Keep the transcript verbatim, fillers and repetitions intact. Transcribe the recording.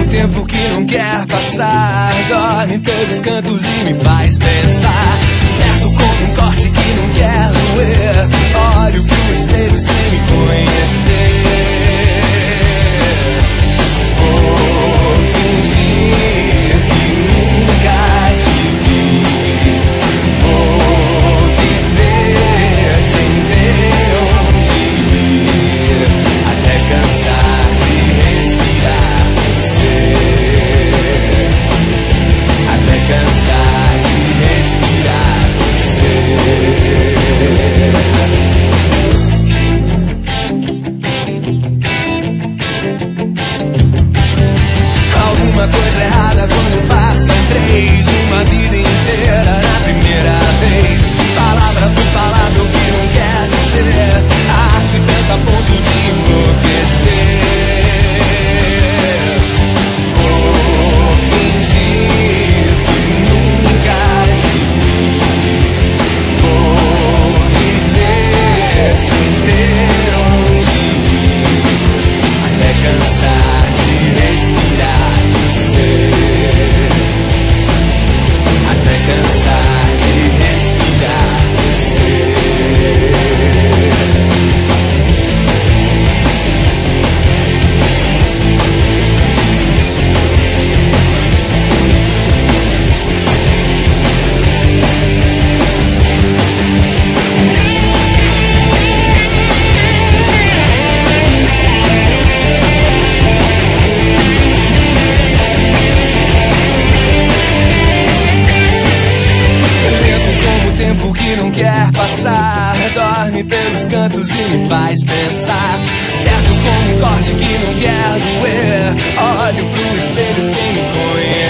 tempo que não quer passar, dorme pelos cantos e me faz pensar. Certo como um corte que não quer doer, olho pro espelho sem me conhecer. Vou fingir que nunca te vi, vou viver sem ver onde ir, até cansar de respirar você, até cansar de respirar você. Alguma coisa errada quando passam três, uma vida inteira na primeira vez. Palavra por palavra o que não quer dizer, a arte tenta a ponto de enlouquecer. Vou fingir que nunca te vi, vou viver sem ter onde ir, até cansar de respirar você, até cansar de respirar você. Tempo que não quer passar, dorme pelos cantos e me faz pensar. Certo como um corte que não quer doer, olho pro espelho sem me conhecer.